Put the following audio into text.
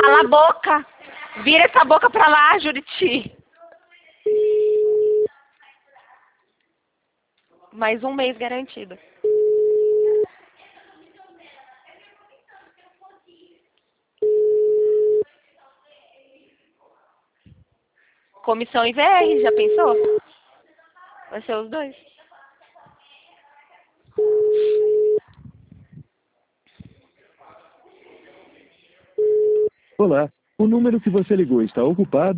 Cala a boca! Vira essa boca pra lá, Juriti! Mais um mês garantido. Comissão e VR, já pensou? Vai ser os dois. Olá, o número que você ligou está ocupado.